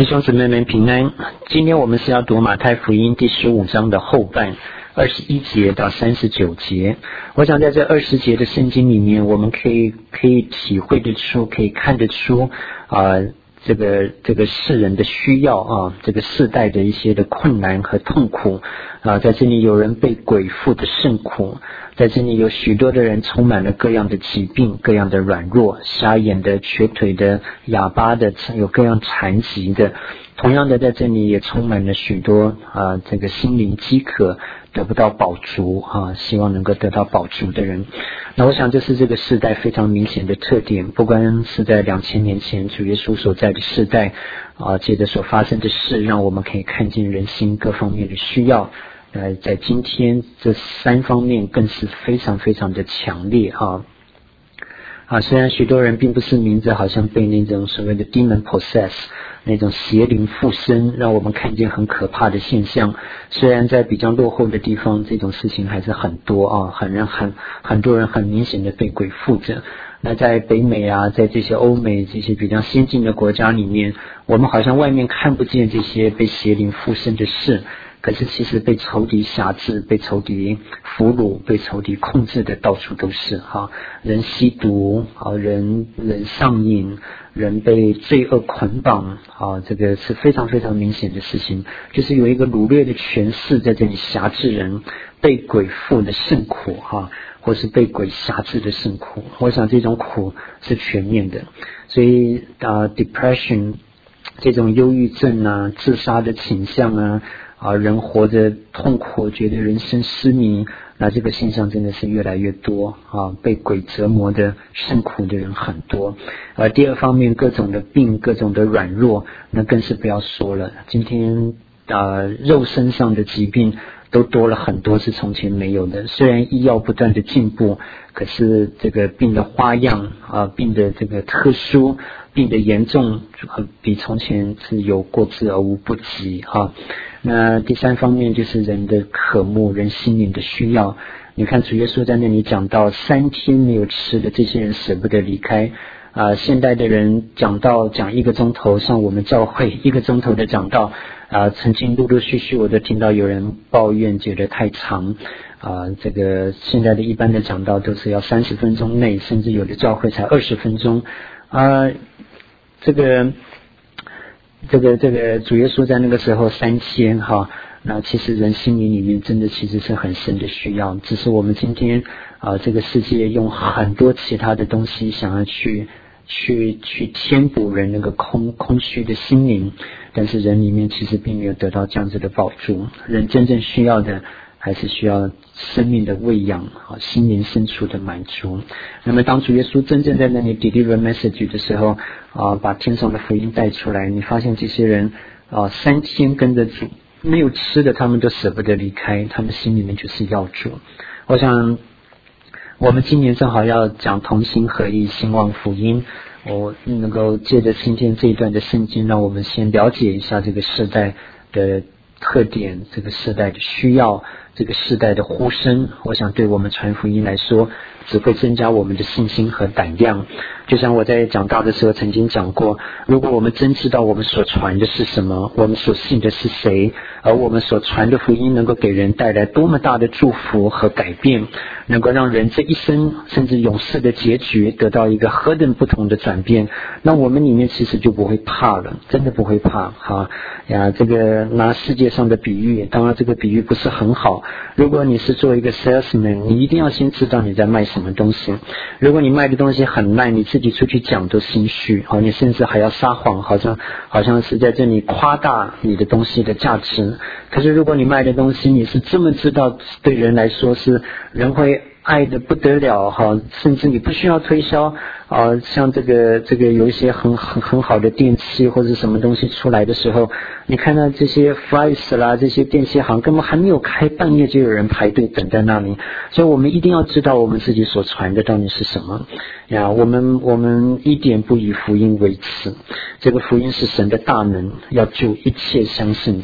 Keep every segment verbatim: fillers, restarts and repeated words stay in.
弟兄姊妹们平安。今天我们是要读马太福音第十五章的后半，二十一节到三十九节。我想在这二十节的圣经里面，我们可以可以体会得出，可以看得出啊、呃，这个这个世人的需要啊，这个世代的一些的困难和痛苦啊，在这里有人被鬼附的甚苦，在这里有许多的人充满了各样的疾病，各样的软弱，瞎眼的、瘸腿的、哑巴的，有各样残疾的。同样的，在这里也充满了许多啊，这个心灵饥渴得不到饱足啊，希望能够得到饱足的人。那我想这是这个世代非常明显的特点，不管是在两千年前主耶稣所在的世代啊，接着所发生的事，让我们可以看见人心各方面的需要。呃，在今天这三方面更是非常非常的强烈啊！啊，虽然许多人并不是名字好像被那种所谓的 demon possess 那种邪灵附身，让我们看见很可怕的现象。虽然在比较落后的地方，这种事情还是很多啊，很人很很多人很明显的被鬼附着。那在北美啊，在这些欧美这些比较先进的国家里面，我们好像外面看不见这些被邪灵附身的事。可是其实被仇敌辖制，被仇敌俘虏，被仇敌控制的到处都是哈，人吸毒啊，人人上瘾，人被罪恶捆绑啊，这个是非常非常明显的事情，就是有一个掳掠的权势在这里辖制人，被鬼附的甚苦哈，或是被鬼辖制的甚苦。我想这种苦是全面的，所以啊 ，depression 这种忧郁症啊，自杀的倾向啊。啊，人活着痛苦，觉得人生失明，那这个现象真的是越来越多啊！被鬼折磨的甚苦的人很多。而第二方面，各种的病，各种的软弱，那更是不要说了。今天啊，肉身上的疾病都多了很多，是从前没有的。虽然医药不断的进步，可是这个病的花样啊，病的这个特殊，病的严重，比从前是有过之而无不及啊。那第三方面就是人的渴慕，人心灵的需要。你看主耶稣在那里讲到三天没有吃的这些人舍不得离开啊、呃。现代的人讲到讲一个钟头，像我们教会一个钟头的讲道啊、呃，曾经陆陆续续我都听到有人抱怨觉得太长啊、呃。这个现在的一般的讲道都是要三十分钟内，甚至有的教会才二十分钟啊、呃。这个。这个这个主耶稣在那个时候三千哈，那其实人心灵里面真的其实是很深的需要，只是我们今天啊、呃、这个世界用很多其他的东西想要去去去填补人那个空空虚的心灵，但是人里面其实并没有得到这样子的宝珠，人真正需要的还是需要生命的喂养啊，心灵深处的满足。那么当主耶稣真正在那里 deliver message 的时候啊，把天上的福音带出来，你发现这些人啊，三天跟着主，没有吃的他们都舍不得离开，他们心里面就是要主。我想我们今年正好要讲同心合一兴旺福音，我能够借着今天这一段的圣经，让我们先了解一下这个时代的特点，这个时代的需要，这个时代的呼声，我想对我们传福音来说只会增加我们的信心和胆量。就像我在讲道的时候曾经讲过，如果我们真知道我们所传的是什么，我们所信的是谁，而我们所传的福音能够给人带来多么大的祝福和改变，能够让人这一生甚至永世的结局得到一个何等不同的转变，那我们里面其实就不会怕了，真的不会怕哈呀。这个拿世界上的比喻，当然这个比喻不是很好，如果你是做一个 salesman， 你一定要先知道你在卖什么东西。如果你卖的东西很烂，你自己出去讲都心虚，好，你甚至还要撒谎，好像好像是在这里夸大你的东西的价值。可是如果你卖的东西你是这么知道，对人来说是人会爱的不得了哈，甚至你不需要推销啊，像这个这个有一些很很很好的电器或者什么东西出来的时候，你看到这些 Fry's 啦，这些电器行根本还没有开，半夜就有人排队等在那里。所以我们一定要知道我们自己所传的到底是什么呀。我们我们一点不以福音为耻，这个福音是神的大能，要救一切相信的。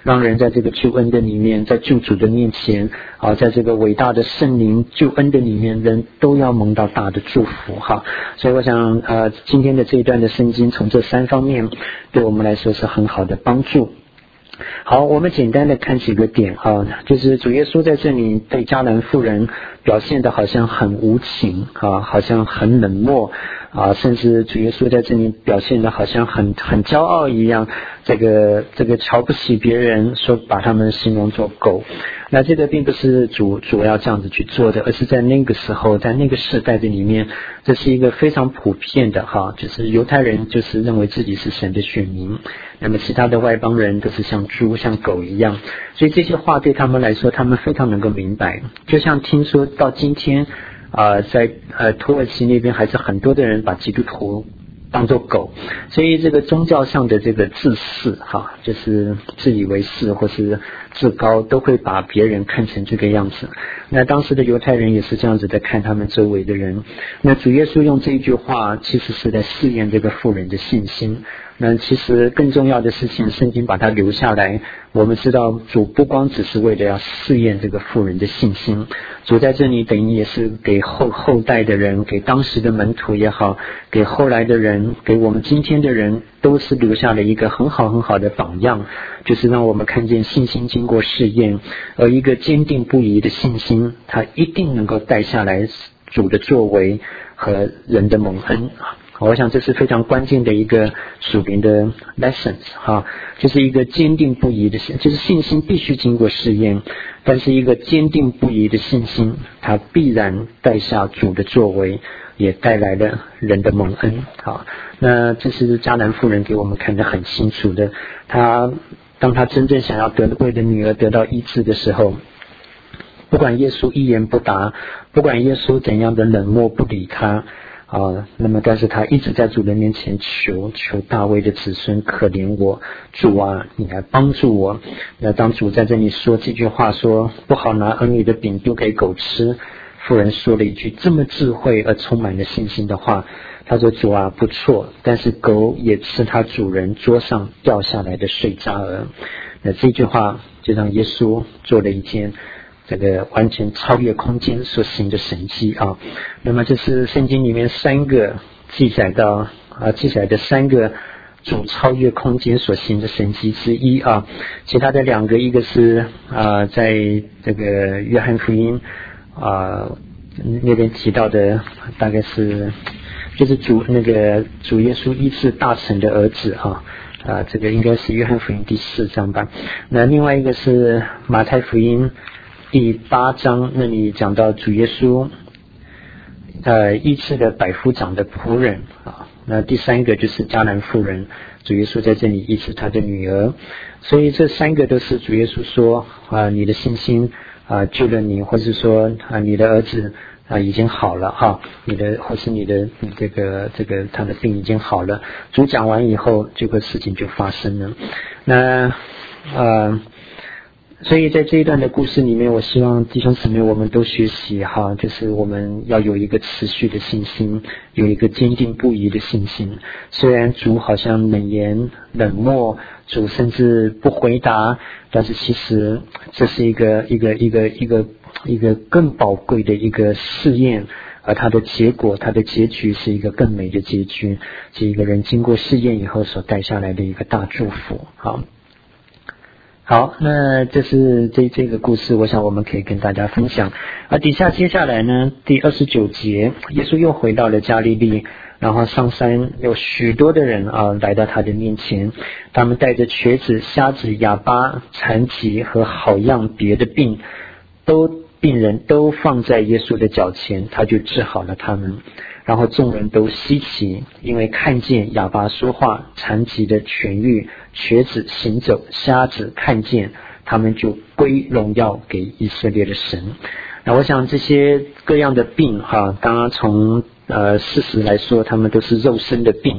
让人在这个救恩的里面，在救主的面前啊，在这个伟大的圣灵救恩的里面，人都要蒙到大的祝福哈。所以我想呃，今天的这一段的圣经从这三方面对我们来说是很好的帮助。好，我们简单的看几个点啊，就是主耶稣在这里对迦南妇人表现的好像很无情啊，好像很冷漠啊，甚至主耶稣在这里表现的好像很很骄傲一样，这个这个瞧不起别人，说把他们形容作狗。那这个并不是主主要这样子去做的，而是在那个时候，在那个时代的里面，这是一个非常普遍的哈，就是犹太人就是认为自己是神的选民，那么其他的外邦人都是像猪像狗一样，所以这些话对他们来说，他们非常能够明白。就像听说到今天啊、呃，在呃土耳其那边还是很多的人把基督徒当作狗，所以这个宗教上的这个自恃哈，就是自以为是或是自高，都会把别人看成这个样子。那当时的犹太人也是这样子的看他们周围的人。那主耶稣用这一句话，其实是在试验这个妇人的信心。那其实更重要的事情，圣经把它留下来。我们知道主不光只是为了要试验这个妇人的信心，主在这里等于也是给后后代的人，给当时的门徒也好，给后来的人，给我们今天的人，都是留下了一个很好很好的榜样，就是让我们看见信心经过试验，而一个坚定不移的信心，它一定能够带下来主的作为和人的蒙恩。我想这是非常关键的一个属灵的 lessons 哈，就是一个坚定不移的信，就是信心必须经过试验，但是一个坚定不移的信心，它必然带下主的作为，也带来了人的蒙恩。好，那这是迦南妇人给我们看得很清楚的。她当她真正想要得为的女儿得到医治的时候，不管耶稣一言不答，不管耶稣怎样的冷漠不理她啊，那么但是他一直在主的面前求求大卫的子孙可怜我，主啊，你来帮助我。那当主在这里说这句话，说不好拿儿女的饼丢给狗吃，妇人说了一句这么智慧而充满了信心的话，他说主啊，不错，但是狗也吃他主人桌上掉下来的碎渣儿。那这句话就让耶稣做了一件这个完全超越空间所行的神迹啊。那么这是圣经里面三个记载到啊记载的三个主超越空间所行的神迹之一啊。其他的两个，一个是啊在这个约翰福音啊那边提到的，大概是就是主那个主耶稣医治大臣的儿子啊。啊，这个应该是约翰福音第四章吧。那另外一个是马太福音第八章，那里讲到主耶稣呃医治的百夫长的仆人啊。那第三个就是迦南妇人，主耶稣在这里医治他的女儿。所以这三个都是主耶稣说啊，你的信心啊救了你，或是说啊你的儿子啊已经好了哈，你的或是你的这个这个他的病已经好了。主讲完以后，这个事情就发生了。那呃所以在这一段的故事里面，我希望弟兄姊妹我们都学习哈，就是我们要有一个持续的信心，有一个坚定不移的信心。虽然主好像冷言冷漠，主甚至不回答，但是其实这是一个一个一个一个一个更宝贵的一个试验，而它的结果，它的结局是一个更美的结局，是一个人经过试验以后所带下来的一个大祝福。好。好，那这是这这个故事，我想我们可以跟大家分享。而底下接下来呢，第二十九节，耶稣又回到了加利利，然后上山，有许多的人啊来到他的面前，他们带着瘸子、瞎子、哑巴、残疾和好样别的病，都病人都放在耶稣的脚前，他就治好了他们。然后众人都稀奇，因为看见哑巴说话，残疾的痊愈，瘸子行走，瞎子看见，他们就归荣耀给以色列的神。那我想这些各样的病哈，刚刚从呃事实来说，他们都是肉身的病。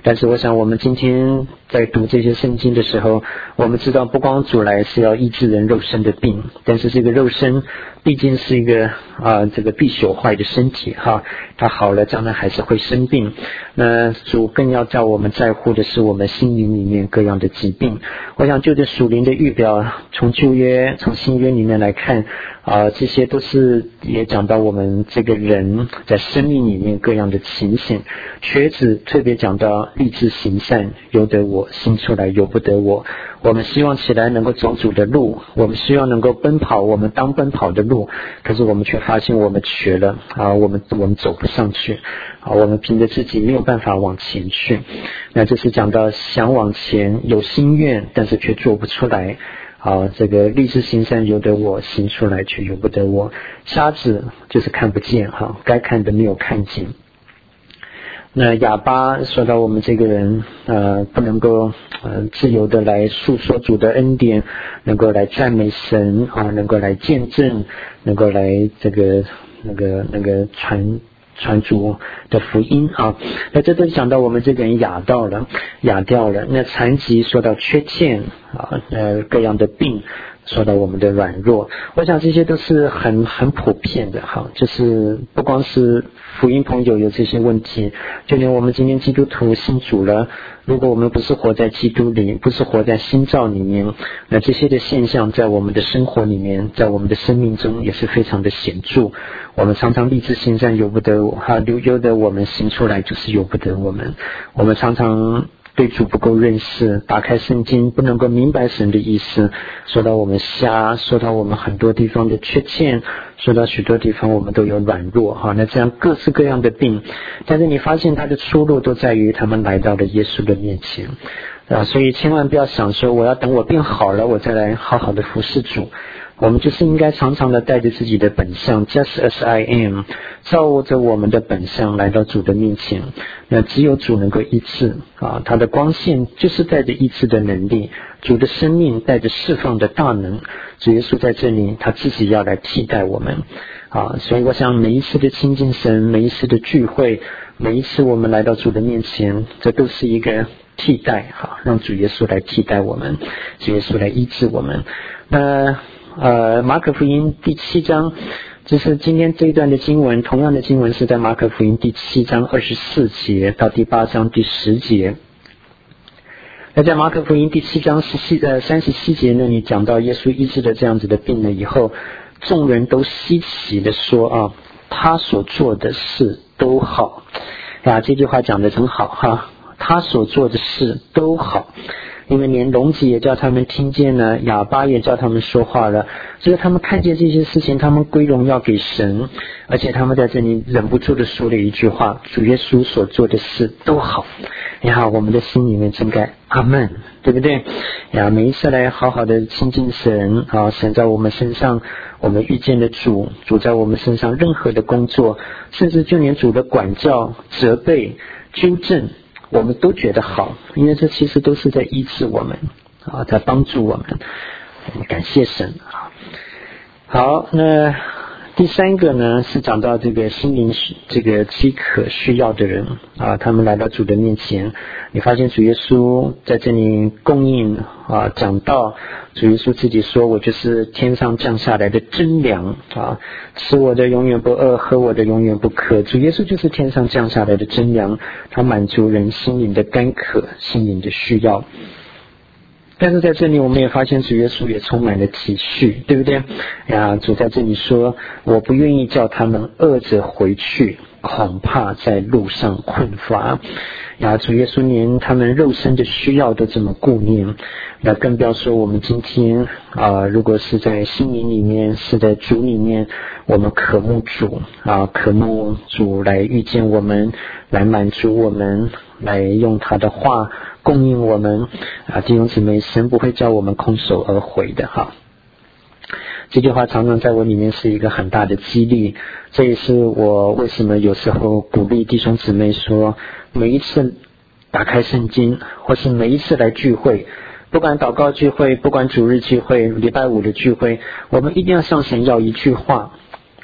但是我想我们今天在读这些圣经的时候，我们知道不光主来是要医治人肉身的病，但是这个肉身毕竟是一个啊这个必朽坏的身体哈，它好了将来还是会生病。那主更要叫我们在乎的是我们心灵里面各样的疾病。我想就着属灵的预表，从旧约从新约里面来看啊，这些都是也讲到我们这个人在生命里面各样的情形。瘸子特别讲到立志行善，由得我，行出来由不得我。我们希望起来能够走主的路，我们希望能够奔跑我们当奔跑的路，可是我们却发现我们瘸了啊，我们我们走不上去啊，我们凭着自己没有办法往前去。那这是讲到想往前有心愿，但是却做不出来啊，这个立志行善由得我，行出来却由不得我。瞎子就是看不见哈，该看的没有看见。那哑巴说到我们这个人呃不能够呃自由的来诉说主的恩典，能够来赞美神啊，能够来见证，能够来这个那个那个传传主的福音啊。那这都讲到我们这个人哑到了哑掉了。那残疾说到缺陷啊，呃各样的病说到我们的软弱，我想这些都是很很普遍的哈，就是不光是福音朋友有这些问题，就连我们今天基督徒信主了，如果我们不是活在基督里，不是活在新造里面，那这些的现象在我们的生活里面，在我们的生命中也是非常的显著。我们常常立志行善由不得我哈，由得我们行出来就是由不得我们。我们常常对主不够认识，打开圣经不能够明白神的意思，说到我们瞎，说到我们很多地方的缺陷，说到许多地方我们都有软弱哈，那这样各式各样的病，但是你发现它的出路都在于他们来到了耶稣的面前啊，所以千万不要想说我要等我变好了我再来好好的服侍主。我们就是应该常常的带着自己的本相 just as I am， 照着我们的本相来到主的面前。那只有主能够医治啊，他的光线就是带着医治的能力，主的生命带着释放的大能。主耶稣在这里他自己要来替代我们啊，所以我想每一次的亲近神，每一次的聚会，每一次我们来到主的面前，这都是一个替代哈，让主耶稣来替代我们，主耶稣来医治我们。那呃，马可福音第七章，这是今天这一段的经文，同样的经文是在马可福音第七章二十四节到第八章第十节。那在马可福音第七章十七呃三十七节呢，你讲到耶稣医治了这样子的病了以后，众人都稀奇的说啊，他所做的事都好啊，这句话讲得真好哈，他所做的事都好。因为连聋子也叫他们听见了，哑巴也叫他们说话了，所以他们看见这些事情，他们归荣耀给神，而且他们在这里忍不住的说了一句话，主耶稣所做的事都好。你好，我们的心里面真该阿们，对不对呀？每一次来好好的亲近神啊，神在我们身上，我们遇见了主，主在我们身上任何的工作，甚至就连主的管教、责备、纠正，我们都觉得好，因为这其实都是在医治我们啊，在帮助我们。我们感谢神啊。好，那第三个呢是讲到这个心灵这个饥渴需要的人啊，他们来到主的面前，你发现主耶稣在这里供应啊，讲到主耶稣自己说，我就是天上降下来的真粮啊，吃我的永远不饿，喝我的永远不渴。主耶稣就是天上降下来的真粮，他满足人心灵的干渴，心灵的需要。但是在这里我们也发现主耶稣也充满了体恤，对不对呀？主在这里说，我不愿意叫他们饿着回去，恐怕在路上困乏呀。主耶稣连他们肉身的需要都这么顾念，那更不要说我们今天啊，如果是在心灵里面，是在主里面，我们渴慕主啊，渴慕主来遇见我们，来满足我们，来用他的话供应我们啊，弟兄姊妹，神不会叫我们空手而回的哈。这句话常常在我里面是一个很大的激励，这也是我为什么有时候鼓励弟兄姊妹说，每一次打开圣经，或是每一次来聚会，不管祷告聚会，不管主日聚会，礼拜五的聚会，我们一定要向神要一句话，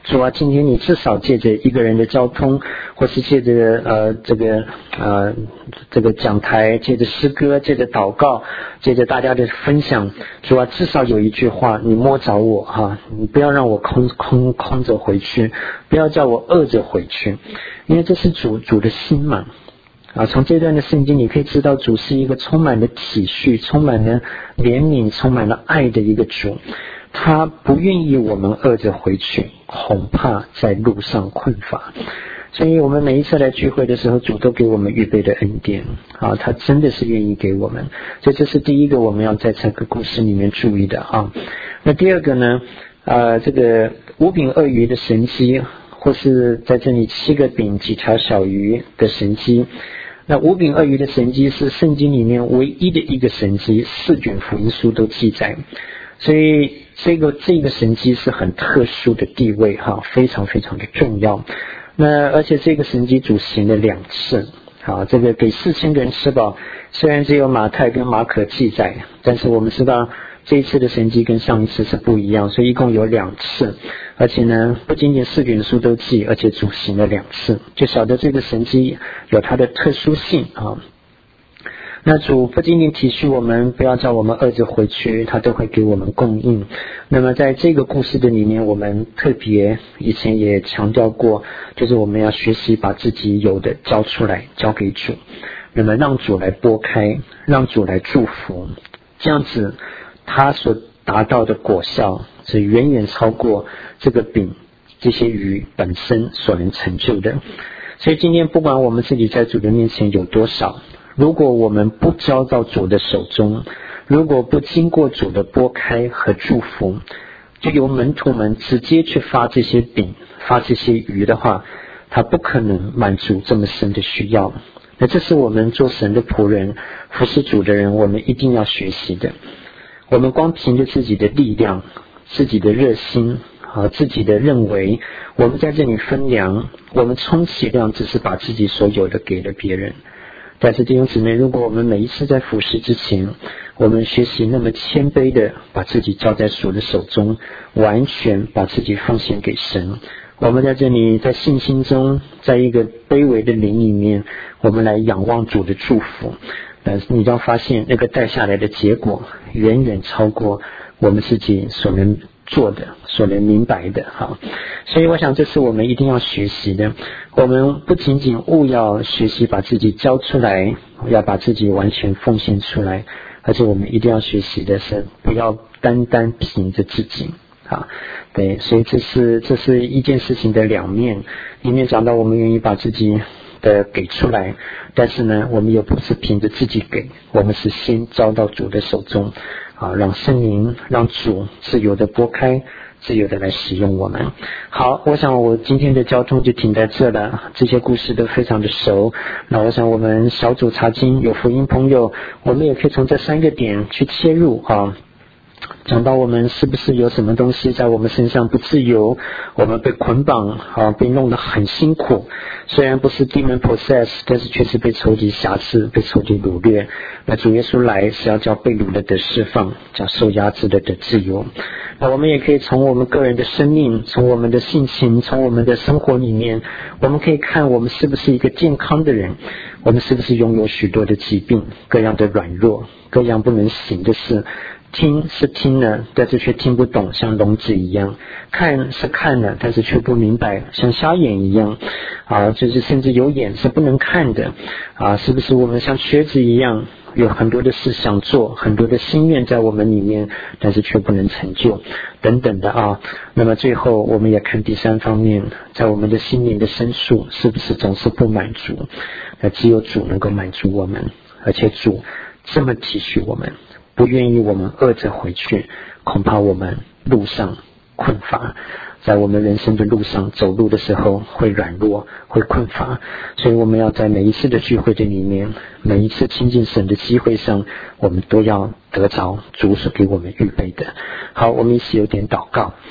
主啊，今天你至少借着一个人的交通，或是借着呃这个呃这个讲台，借着诗歌，借着祷告，借着大家的分享，主啊，至少有一句话你摸着我哈，你不要让我空空空着回去，不要叫我饿着回去，因为这是主主的心嘛。啊，从这段的圣经你可以知道，主是一个充满了体恤、充满了怜悯、充满了爱的一个主。他不愿意我们饿着回去，恐怕在路上困乏。所以我们每一次来聚会的时候，主都给我们预备的恩典啊，他真的是愿意给我们。所以这是第一个我们要在这个故事里面注意的啊。那第二个呢，呃，这个五饼二鱼的神迹，或是在这里七个饼几条小鱼的神迹。那五饼二鱼的神迹是圣经里面唯一的一个神迹，四卷福音书都记载。所以这个这个神迹是很特殊的地位哈，非常非常的重要。那而且这个神迹主行了两次，好，这个给四千个人吃饱，虽然只有马太跟马可记载，但是我们知道这一次的神迹跟上一次是不一样，所以一共有两次。而且呢，不仅仅四卷书都记，而且主行了两次，就晓得这个神迹有它的特殊性啊。那主不仅仅体恤我们，不要叫我们饿着回去，他都会给我们供应。那么在这个故事的里面，我们特别以前也强调过，就是我们要学习把自己有的交出来，交给主，那么让主来拨开，让主来祝福，这样子他所达到的果效是远远超过这个饼这些鱼本身所能成就的。所以今天不管我们自己在主的面前有多少，如果我们不交到主的手中，如果不经过主的拨开和祝福，就由门徒们直接去发这些饼发这些鱼的话，他不可能满足这么深的需要。那这是我们做神的仆人服侍主的人我们一定要学习的。我们光凭着自己的力量自己的热心啊，自己的认为我们在这里分粮，我们充其量只是把自己所有的给了别人。但是弟兄姊妹，如果我们每一次在服侍之前，我们学习那么谦卑的把自己交在主的手中，完全把自己奉献给神，我们在这里在信心中，在一个卑微的灵里面，我们来仰望主的祝福，但是你将发现那个带下来的结果远远超过我们自己所能做的，所能明白的哈。所以我想这是我们一定要学习的。我们不仅仅务要学习把自己交出来，要把自己完全奉献出来，而且我们一定要学习的是不要单单凭着自己啊。对，所以这是这是一件事情的两面，一面讲到我们愿意把自己的给出来，但是呢我们又不是凭着自己给，我们是先交到主的手中啊，让圣灵让主自由的拨开，自由的来使用我们。好，我想我今天的交通就停在这了，这些故事都非常的熟。那我想我们小组查经有福音朋友，我们也可以从这三个点去切入啊。讲到我们是不是有什么东西在我们身上不自由，我们被捆绑啊，被弄得很辛苦，虽然不是 demon possess， 但是却是被仇敌辖制，被仇敌掳掠。那主耶稣来是要叫被掳的得释放，叫受压制的得自由。那我们也可以从我们个人的生命，从我们的性情，从我们的生活里面，我们可以看我们是不是一个健康的人，我们是不是拥有许多的疾病，各样的软弱，各样不能行的事。听是听了，但是却听不懂，像聋子一样；看是看了，但是却不明白，像瞎眼一样。啊，就是甚至有眼是不能看的。啊，是不是我们像瘸子一样，有很多的事想做，很多的心愿在我们里面，但是却不能成就，等等的啊。那么最后我们也看第三方面，在我们的心灵的深处，是不是总是不满足？那只有主能够满足我们，而且主这么体恤我们。不愿意我们饿着回去，恐怕我们路上困乏，在我们人生的路上走路的时候会软弱，会困乏。所以我们要在每一次的聚会的里面，每一次亲近神的机会上，我们都要得着主所给我们预备的。好，我们一起有点祷告。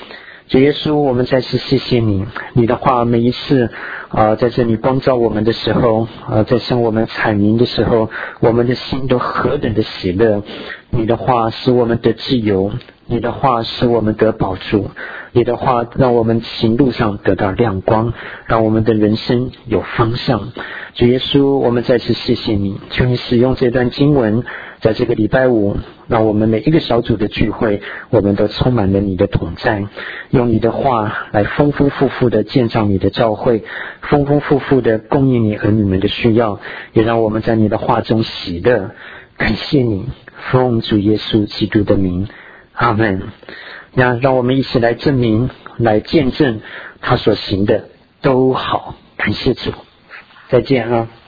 主耶稣，我们再次谢谢你，你的话每一次啊、呃，在这里光照我们的时候啊、呃，在向我们阐明的时候，我们的心都何等的喜乐。你的话使我们得自由，你的话使我们得保住，你的话让我们行路上得到亮光，让我们的人生有方向。主耶稣，我们再次谢谢你，求你使用这段经文，在这个礼拜五，让我们每一个小组的聚会，我们都充满了你的同在，用你的话来丰丰富富的建造你的教会，丰丰富富的供应你儿女们的需要，也让我们在你的话中喜乐。感谢你，奉主耶稣基督的名，阿们。那让我们一起来证明，来见证他所行的都好。感谢主，再见啊。